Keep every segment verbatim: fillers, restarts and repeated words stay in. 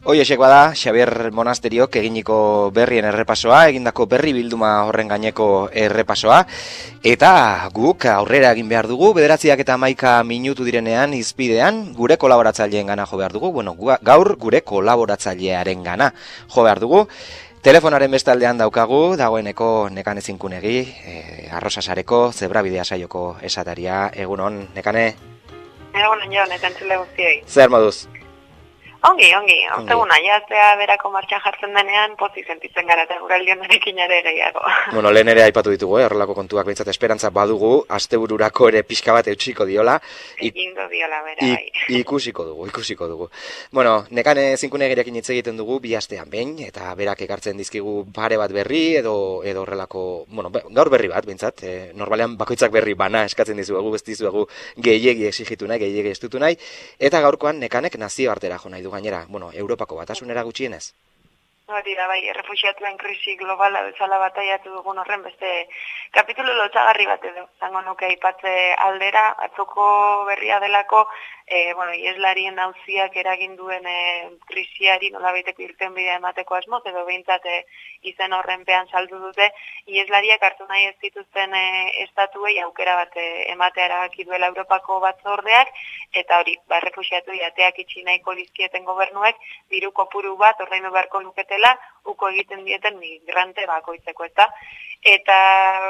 Hoiexek bada, Xabier Monasteriok eginiko berrien errepasoa, egindako berri bilduma horren gaineko errepasoa, eta guk aurrera egin behar dugu, bederatziak eta hamaika minutu direnean izpidean, gure kolaboratzaileen gana jo behar dugu, bueno, gaur gure kolaboratzailearen gana jo behar dugu. Telefonaren bestaldean daukagu, dagoeneko Nekane Zinkunegi, e, Arrosasareko, Zebrabidea saioko esataria, egunon, Nekane? Egunon jo, netantzule guztioi. Zer moduz? Ongi, ongi, osteguna, jaztea berako martxan jartzen denean, pozik sentitzen gara eta guraldionarekin ere gehiago. Bueno, lehen ere aipatu ditugu, eh, horrelako kontuak behintzat esperantza badugu, astebururako ere pixka bat eutxiko diola. Egingo diola, bera, bai. Ikusiko dugu, ikusiko dugu. Bueno, Nekane Zinkunegirekin hitz egiten dugu bi astean behin, eta berak ekartzen dizkigu pare bat berri, edo edo horrelako, bueno, gaur berri bat, behintzat, eh, normalean bakoitzak berri bana eskatzen dizuegu, ez dizuegu gehiegi exigitu nahi, gehiegi estutu nahi, eta gaurkoan Nekanek nazioartera jo nahi du gainera, bueno, Europako batasunera gutxienez. Hori da, bai, errefuxiatuen krisi globala bezala bataiatu dugun horren beste kapitulu lotxagarri bat edo. Zango nuke aipatze aldera, atzoko berria delako, e, bueno, ieslarien auziak eragin duen e, krisiari nolabaiteko irten bidea emateko asmoz, edo behintzat e, izen horrenpean saldu dute, ieslariak hartu nahi ez dituzten e, estatuei aukera bat e, ematea erabaki duela Europako batzordeak, eta hori, ba, errefuxiatu ateak itxi nahiko dizkieten gobernuek, diru kopuru bat ordaindu beharko luketela, uko egiten dieten migrante bakoitzeko, eta eta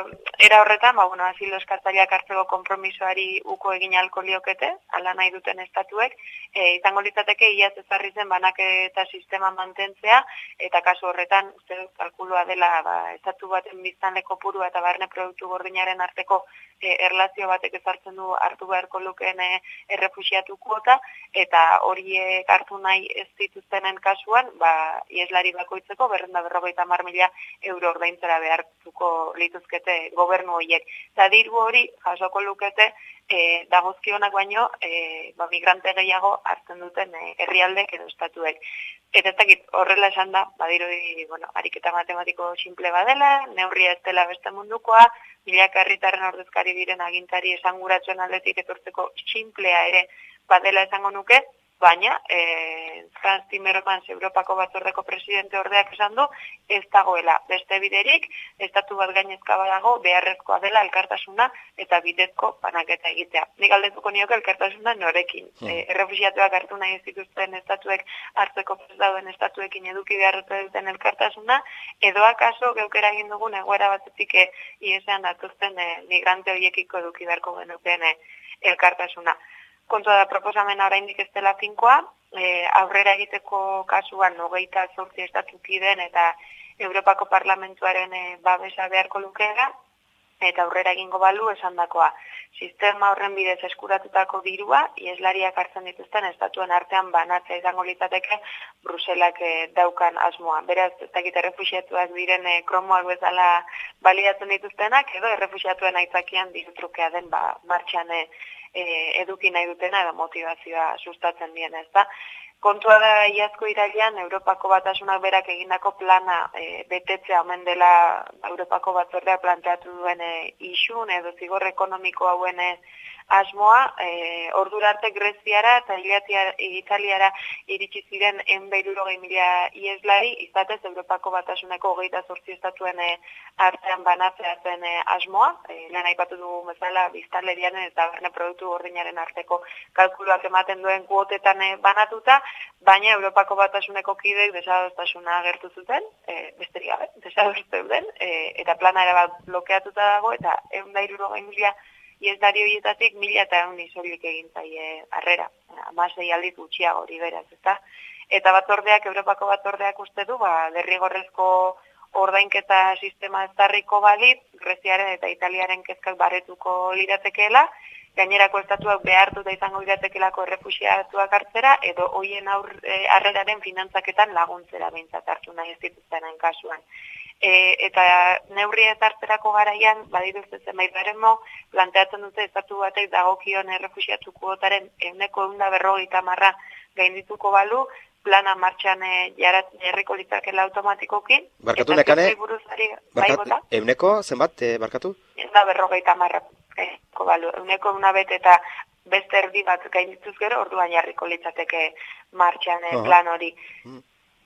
era horretan, ba, bueno, asilo eskatzaileak hartzeko konpromisoari uko egin ahalko liokete, ala nahi duten estatuek, e, izango litzateke iaz ezarri zen banaketa sistema mantentzea, eta kasu horretan, uste dut, kalkulua dela, ba, estatu baten biztanle kopurua eta barne produktu gordinaren arteko e, erlazio batek ezartzen du hartu beharko lukeen e, errefuxiatu kuota, eta horiek hartu nahi ez dituztenen kasuan, ba, ieslari bakoitzeko berrenda berrogeita hamar mila euro ordaintzera behartuko lituzkete gobernu horiek. Eta diru hori jasoko lukete e, dagozkionak baino e, ba, migrante gehiago hartzen duten e, herrialdek edo estatuek. Eta ez dakit horrela esan da, badirudi, bueno, ariketa matematiko simple badela, neurria ez dela beste mundukoa, milaka herritarren ordezkari diren agintari esanguratzen aldetik etortzeko simplea ere badela esango nuke, baina, e, Franz Timmermans Europako batzordeko presidente ordeak esan du, ez dagoela beste biderik, estatu bat gainezka badago, beharrezkoa dela elkartasuna eta bidezko banaketa egitea. Nik galdetuko nioke elkartasuna norekin. Hmm. E, errefuxiatuak hartu nahi ez dituzten estatuek hartzeko prest dauden estatuekin eduki beharrezkoa duten elkartasuna, edo akaso geukera egin dugun egoera batetik e, iesean datuzten e, migrante horiekiko eduki beharko genukeen e, elkartasuna. Kontua da proposamena oraindik ez dela finkoa, e, aurrera egiteko kasuan hogeita zortzi estatuki den eta Europako Parlamentuaren e, babesa beharko lukeera, eta aurrera egingo balu esandakoa. Sistema horren bidez eskuratutako dirua, ieslariak hartzen dituzten estatuen artean banatzea izango litzateke Bruselak e, daukan asmoa. Beraz, ez dakit errefuxiatuak diren e, kromoak bezala baliatzen dituztenak, edo errefuxiatuen aitzakian dirutrukea den ba, martxan e, E, eduki nahi dutena edo motivazioa sustatzen dien, ez da. Kontua da iazko irailean Europako Batasunak berak egindako plana e, betetzea omen dela Europako Batzordea planteatu duen e, isun edo zigor ekonomiko hauen e, asmoa, e, ordura arte Greziara eta Italiara iritsi ziren ehun eta hirurogei mila ieslari, izatez Europako Batasuneko hogeita zortzi estatuen e, artean banatzea zen e, asmoa, e, lehen aipatu dugu bezala biztanleriaren eta barne produktu gordinaren arteko kalkuluak ematen duen kuotetan e, banatuta, baina Europako Batasuneko kideek desadostasuna agertu zuten, e, besterik gabe, desadosteuden, e, eta plana erabat blokeatuta dago, eta ehun eta hirurogei mila ieslari horietatik mila eta ehun isolik egin zaie harrera, hamasei aldiz gutxiago hori beraz, ezta? Eta batzordeak, Europako batzordeak uste du, ba, derrigorrezko ordainketa sistema ezarriko balit, Greziaren eta Italiaren kezkak baretuko liratekeela, gainerako estatuak behartuta izango liratekelako errefuxiatuak hartzera, edo hoien harreraren finantzaketan laguntzera behintzat hartu nahi ez dituztenen kasuan. E, eta neurria ez hartzerako garaian, badiruzte zenbait baremo, planteatzen dute estatu batek dagokion errefuxiatu kuotaren ehuneko ehun eta berrogeita hamar gaindituko balu, plana martxan e, jarriko litzakela automatikoki. Barkatu Nekane, barkatu, ehuneko zenbat, e, barkatu? Ez da berrogeita hamar, e, balu, ehuneko una bet eta beste erdi bat gaindituz gero, orduan jarriko litzateke martxan eh, Aha. plan hori. Mm.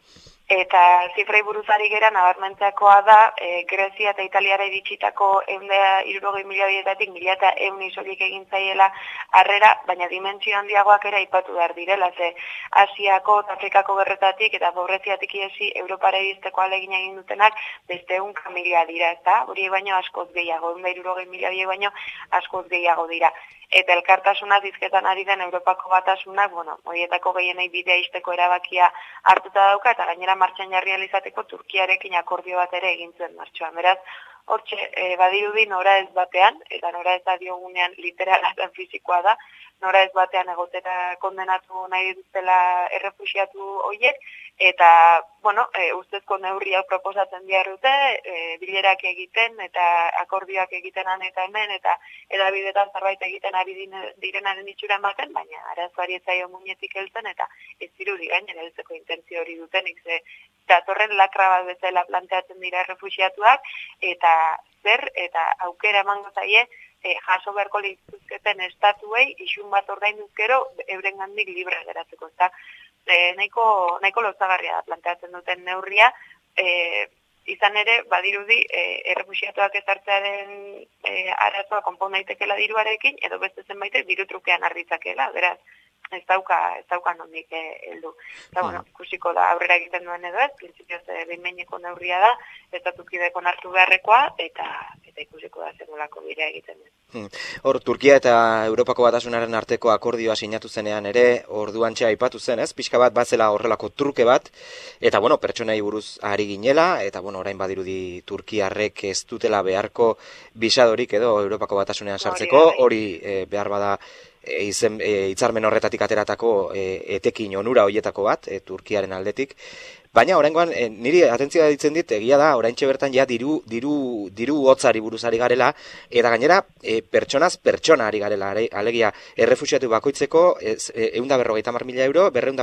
Eta zifrei buruzari gera nabarmentzeakoa da, e, Grezia eta Italiara iritsitako ehun eta hirurogei milioietatik mila eta ehun isolik egin zaiela harrera, baina dimentsio handiagoak ere aipatu behar direla, ze Asiako eta Afrikako gerretatik eta pobreziatik iesi Europara iristeko ahalegina egin dutenak beste ehunka mila dira, ezta? Hori baino askoz gehiago, ehun eta hirurogei milioi baino askoz gehiago dira. Eta elkartasuna dizketan ari den Europako batasunak, bueno, horietako gehienei bidea izteko erabakia hartuta dauka, eta gainera martxan jarri alizateko Turkiarekin akordio bat ere egin zuen martxoan. Beraz, hortxe, e, badirudi nora ez batean, eta nora ez da diogunean literalatan fizikoa da, nora ez batean egotera kondenatu nahi dutela errefuxiatu horiek, eta, bueno, e, ustezko neurri hau proposatzen behar dute, e, bilerak egiten, eta akordioak egiten han eta hemen, eta edabidetan zerbait egiten ari direnaren itxura ematen, baina arazoari ez zaio muinetik heltzen, eta ez dirudi gainera heltzeko intentzio hori dutenik, ze datorren lakra bat bezala planteatzen dira errefuxiatuak, eta zer, eta aukera emango zaie, E, jaso beharko lituzketen estatuei isun bat ordainduz gero eurengandik libre geratzeko, ezta? E, nahiko nahiko lotsagarria da planteatzen duten neurria, e, izan ere badirudi e, errefuxiatuak ezartzearen e, arazoa konpon daitekeela diruarekin edo beste zenbaitek diru trukean harritzakeela, beraz ez dauka, ez dauka nondik heldu. Eta, bueno, ikusiko da aurrera egiten duen edo ez, printzipioz behin-behineko neurria da, estatukideko hartu beharrekoa, eta eta ikusiko da zenolako bidea egiten den. Hor, Turkia eta Europako Batasunaren arteko akordioa sinatu zenean ere, orduantxe aipatu zen, ez? Pixka bat batzela horrelako truke bat, eta, bueno, pertsonei buruz ari ginela, eta, bueno, orain badirudi Turkiarrek ez dutela beharko bisadorik edo Europako Batasunean sartzeko, hori e, behar bada e, izen, e, hitzarmen horretatik ateratako e, etekin onura hoietako bat, e, Turkiaren aldetik. Baina oraingoan e, niri atentzioa ditzen dit, egia da, oraintxe bertan ja diru diru diru hotzari buruz ari garela, eta gainera e, pertsonaz pertsona ari garela, alegia errefuxiatu bakoitzeko ehun eta berrogeita hamar mila euro, berrehun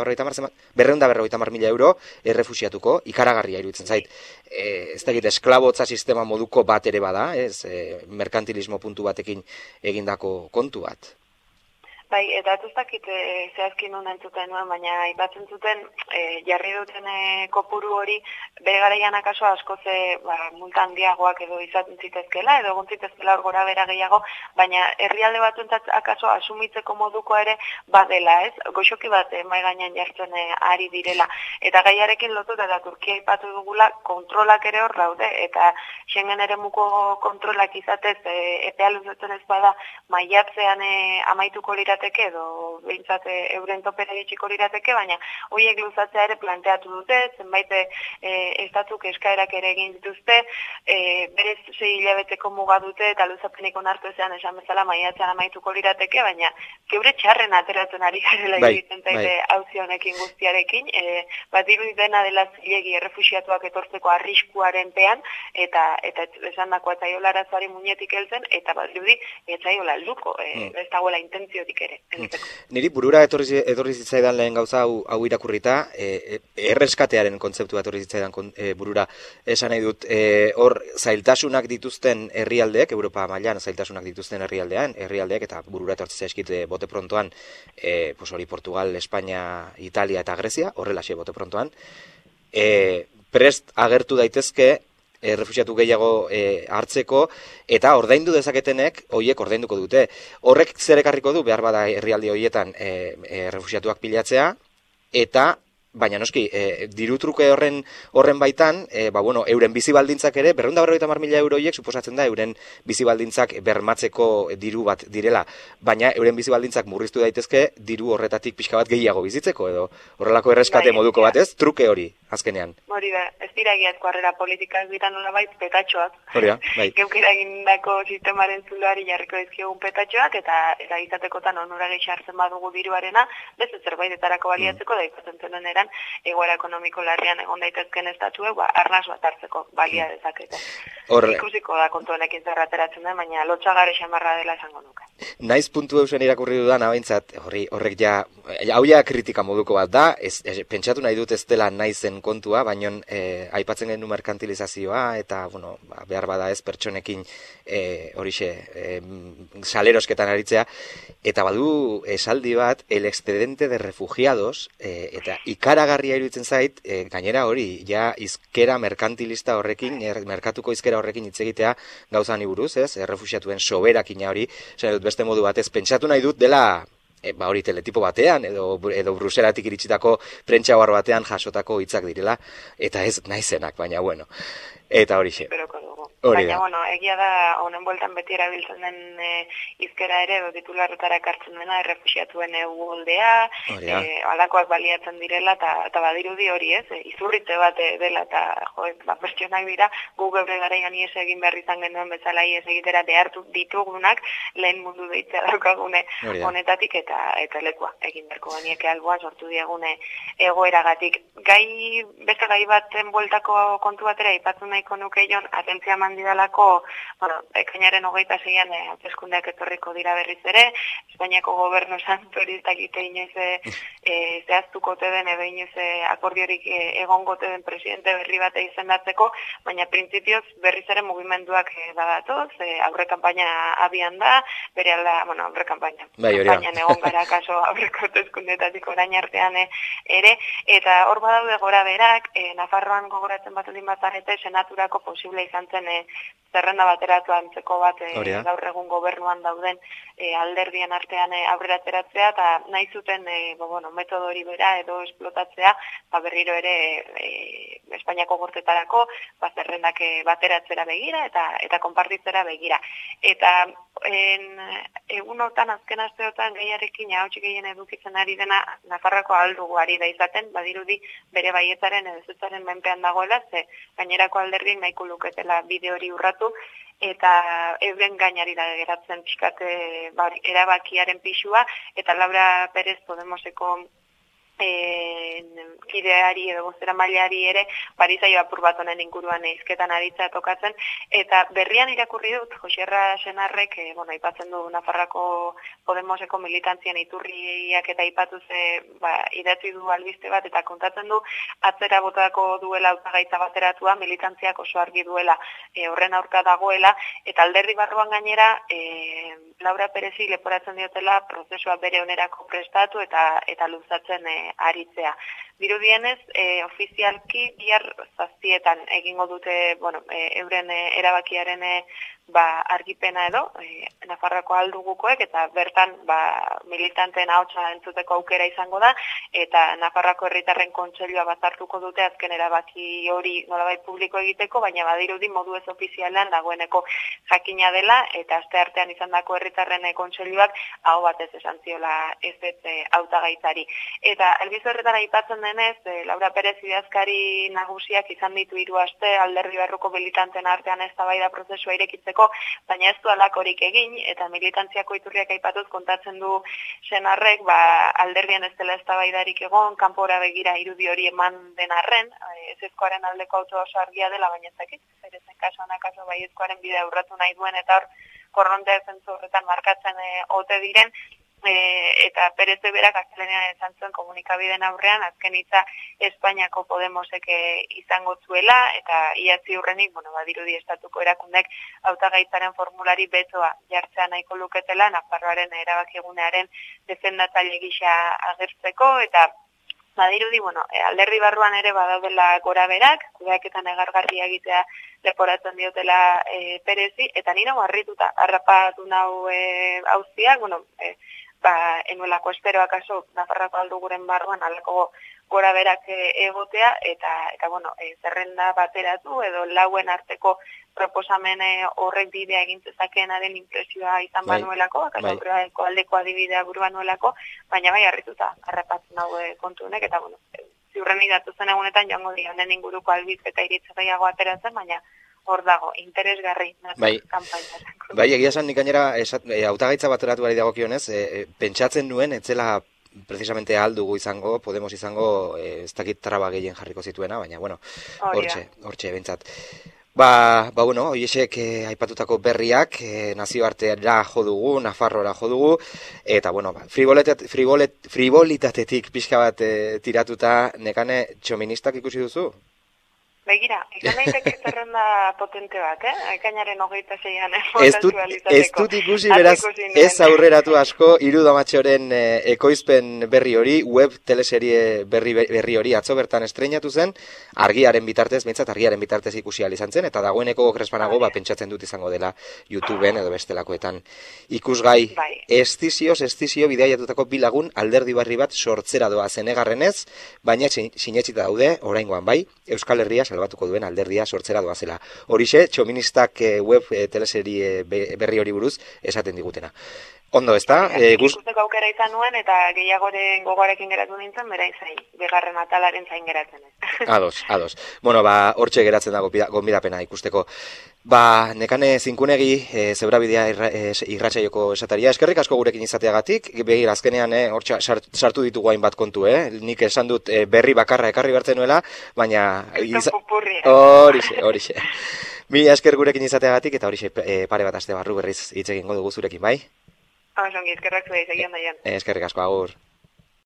eta berrogeita hamar mila euro errefuxiatuko, ikaragarria iruditzen zait. E, ez dakit, esklabotza sistema moduko bat ere bada, ez, e, merkantilismo puntu batekin egindako kontu bat. Bai, eta ez dakit e, zehazkin honen entzuten nuen, baina aipatzen zuten e, jarri duten e, kopuru hori bere garaian akaso askoz e, ba, multa handiagoak edo izaten zitezkela, edo egon zitezkela hor gora bera gehiago, baina herrialde batuentzat akaso asumitzeko moduko ere badela, ez? Goxoki bat e, mai gainean jartzen e, ari direla. Eta gaiarekin lotuta eta Turkia aipatu dugula kontrolak ere hor daude, eta Schengen eremuko kontrolak izatez e, epea luzetzen ez bada maiatzean e, amaituko lira edo behintzat euren topera ditxiko lirateke, baina horiek luzatzea ere planteatu dute, zenbait e, estatuk eskaerak ere egin dituzte, e, berez sei hilabeteko muga dute eta luzapenik onartu ezean esan bezala maiatzean amaituko lirateke, baina geure txarren ateratzen ari garela bai, egiten zaite auzi honekin guztiarekin, e, bat dirudi dena dela zilegi errefuxiatuak etortzeko arriskuaren pean, eta eta esan dako eta iola arazoari muñetik heltzen, eta bat dirudi etzaiola helduko, e, mm. ez dagoela intentziotik ere. Niri burura etorri, etorri zitzaidan lehen gauza hau, hau irakurrita, e, erreskatearen kontzeptua etorri zitzaidan e, burura esan nahi dut, e, hor zailtasunak dituzten herrialdeek, Europa mailan zailtasunak dituzten herrialdean, herrialdeek eta burura etorri zaizkit e, bote prontoan, e, pues hori Portugal, Espainia, Italia eta Grezia, horrelaxe bote prontoan, e, prest agertu daitezke errefuxiatu gehiago e, hartzeko, eta ordaindu dezaketenek hoiek ordainduko dute. Horrek zer ekarriko du behar bada herrialde horietan e, errefuxiatuak pilatzea, eta baina noski, e, diru truke horren horren baitan, e, ba, bueno, euren bizi baldintzak ere, berrehun eta berrogeita hamar mila euroiek suposatzen da euren bizi baldintzak bermatzeko diru bat direla, baina euren bizi baldintzak murriztu daitezke diru horretatik pixka bat gehiago bizitzeko, edo horrelako erreskate bai, moduko ja. Batez, truke hori, azkenean. Hori da, ez dira egiazko harrera politikak dira nolabait petatxoak. Hori da, bai. Geukera egindako sistemaren zuloari jarriko dizkiogun petatxoak, eta eta izatekotan onura gehi hartzen badugu diruarena, beste zerbaitetarako baliatzeko, mm. da izaten zenen eran, egoera ekonomiko larrian egon daitezken estatuek, ba, arnas bat hartzeko balia dezakete. Horre. Ikusiko da kontu honekin zerrateratzen da, baina lotxagare xamarra dela esango nuke. Naiz puntu eusen irakurri dudan, abeintzat, horri, horrek ja, hau ja kritika moduko bat da, ez, ez, pentsatu nahi dut ez dela naizen den kontua, baina e, aipatzen genuen merkantilizazioa, eta, bueno, ba, behar bada ez pertsonekin e, horixe, e, salerosketan aritzea, eta badu esaldi bat, el excedente de refugiados, e, eta ikaragarria iruditzen zait, e, gainera hori, ja izkera merkantilista horrekin, er, merkatuko izkera horrekin hitz egitea gauzani buruz, ez, errefuxiatuen soberakina hori, zen dut beste modu batez, pentsatu nahi dut dela, e, ba hori teletipo batean, edo, edo Bruselatik iritsitako prentxabar batean jasotako hitzak direla, eta ez naizenak, baina bueno, eta horixe. Baina, bueno, egia da, honen bueltan beti erabiltzen den e, izkera ere, edo titularretara ekartzen dena, errefuxiatuen eguoldea, e, alakoak baliatzen direla, eta badirudi hori ez, e, izurritze bat dela, eta jo, ba, pertsonak dira, gu gebre garaian ies egin behar izan genuen bezala ies egitera behartu ditugunak, lehen mundu deitzea daukagune honetatik, eta eta lekua egin beharko ganieke alboa sortu diagune egoeragatik. Gai, beste gai baten bueltako kontu batera, ipatzen nahiko nuke jon, atentzia didalako, bueno, ekainaren hogeita zeian eh, hauteskundeak etorriko dira berriz ere, Espainiako gobernu santuristak ite inoiz eh, zehaztukote den edo inoiz eh, akordiorik eh, egongote den presidente berri bate izendatzeko, baina printzipioz berriz ere mugimenduak eh, badatoz, eh, aurre kanpaina abian da, bere alda, bueno, aurre kanpaina. Bai, kanpainan egon gara kaso aurreko hauteskundetatik orain artean eh, ere, eta hor badaude gora berak, eh, Nafarroan gogoratzen bat egin bazarete, senaturako posible izan zen eh, zerrenda bateratu antzeko bat e, gaur egun gobernuan dauden e, alderdien artean e, aurrera ateratzea, eta nahi zuten e, bo, bueno, metodo hori bera edo esplotatzea, ba, berriro ere e, Espainiako gortetarako ba, zerrendak e, bateratzera begira eta eta konpartitzera begira. Eta en, egunotan, azken asteotan gehiarekin hautsi gehien edukitzen ari dena Nafarrako aldugu ari da izaten, badirudi bere baietzaren edo zetzaren menpean dagoela, ze gainerako alderdiek nahiko luketela bide hori urratu, eta euren gainari da geratzen pixkate ba, erabakiaren pixua, eta Laura Pérez Podemoseko E, kideari edo bozera mailari ere barizaio apur bat honen inguruan eizketan aritza tokatzen, eta berrian irakurri dut Joserra Senarrek, e, bueno, aipatzen du Nafarrako Podemoseko militantzien iturriak eta aipatuz e, ba, idatzi du albiste bat eta kontatzen du atzera botako duela hautagaitza bateratua, militantziak oso argi duela e, horren aurka dagoela, eta alderdi barruan gainera e, Laura Perezi leporatzen diotela prozesua bere onerako prestatu eta eta luzatzen e, aritzea. Dirudienez, e, ofizialki bihar zazpietan egingo dute, bueno, e, euren e, erabakiaren e, ba, argipena edo, e, Nafarrako aldugukoek, eta bertan ba, militanteen ahotsa entzuteko aukera izango da, eta Nafarrako herritarren kontseilua bazartuko dute azken erabaki hori nolabait publiko egiteko, baina badirudi modu ez ofizialean dagoeneko jakina dela, eta aste artean izandako herritarren kontseiluak aho batez esan ziola ez ez hautagaitzari. Eta elbizu horretan aipatzen denez, e, Laura Pérez idazkari nagusiak izan ditu hiru aste alderdi barruko militanten artean eztabaida prozesua irekitzeko, baina ez du halakorik egin, eta militantziako iturriak aipatuz kontatzen du Senarrek, ba, alderdien ez dela eztabaidarik egon, kanpora begira irudi hori eman den arren, ezezkoaren aldeko auto oso argia dela, baina ez dakit, berezen kasuan akaso baiezkoaren bidea urratu nahi duen, eta hor korrontea zentzu horretan markatzen e, ote diren, E, eta Perez berak astelehenean esan zuen komunikabideen aurrean azken hitza Espainiako Podemosek e, izango zuela, eta ia ziurrenik, bueno, badirudi estatuko erakundek hautagaitzaren formulari betoa jartzea nahiko luketela Nafarroaren erabakiegunearen defendatzaile gisa agertzeko, eta badirudi, bueno, alderdi barruan ere badaudela gora berak, kudeaketan egargarria egitea leporatzen diotela e, Perezi, eta nire harrituta harrapatu nau e, auziak, bueno, e, ba, enuelako espero akaso Nafarrako alduguren barruan alako gora berak egotea, eta, eta bueno, e, zerrenda bateratu edo lauen arteko proposamen horrek bidea egintzezakeenaren impresioa izan bai, banuelako, akaso bai. Aldeko adibidea buru banuelako, baina bai harrituta harrapatzen hau kontu honek, eta bueno, ziurren idatu zen egunetan joango dira honen inguruko albiz eta iritza gehiago ateratzen, baina hor dago, interesgarri bai. Kampaina. Bai, egia esan nik gainera hautagaitza e, bateratu bari dagokionez, e, e, pentsatzen nuen etzela precisamente aldugu izango, Podemos izango, e, ez dakit traba gehien jarriko zituena, baina bueno, hortxe, hortxe bentsat. Ba, ba bueno, hoiesek eh, aipatutako berriak eh, nazioartera jo dugu, Nafarroara jo dugu, eta bueno, ba, fribolitat, fribolet, fribolitatetik pixka bat eh, tiratuta nekane txoministak ikusi duzu? Begira, izan daiteke zerrenda potente bat, eh? Ekainaren hogeita zeian ez dut, ez dut ikusi beraz, ez aurreratu asko, Hiru Damatxoren eh, ekoizpen berri hori, web teleserie berri, berri hori atzo bertan estreinatu zen, argiaren bitartez, bintzat argiaren bitartez ikusi ahal izan zen, eta dagoeneko krespanago, ba, pentsatzen dut izango dela YouTubeen edo bestelakoetan ikusgai. Bai. Estizioz, estizio bidaiatutako bilagun alderdi barri bat sortzera doa zenegarrenez, baina sinetsita daude, oraingoan bai, Euskal Herria salbatuko duen alderdia sortzera doazela. Horixe, txoministak eh, web eh, teleserie berri hori buruz esaten digutena. Ondo, ez da? E, guz... Ikusteko aukera izan nuen, eta gehiagoren gogoarekin geratu nintzen, bera zain, begarren atalaren zain geratzen ez. Ados, ados. Bueno, ba, hortxe geratzen dago gonbidapena ikusteko. Ba, nekane zinkunegi, e, zebrabidea irra, e, irratsaioko esataria, eskerrik asko gurekin izateagatik, behir, azkenean, e, hortxe sartu ditugu hainbat kontu, eh? Nik esan dut e, berri bakarra ekarri bertzen nuela, baina... Iza... Horixe, horixe. Mila esker gurekin izateagatik, eta horixe e, pare bat aste barru berriz hitz egingo dugu zurekin, bai? Osongi, eskerrak zuei, segion daian. Eskerrik asko, agur.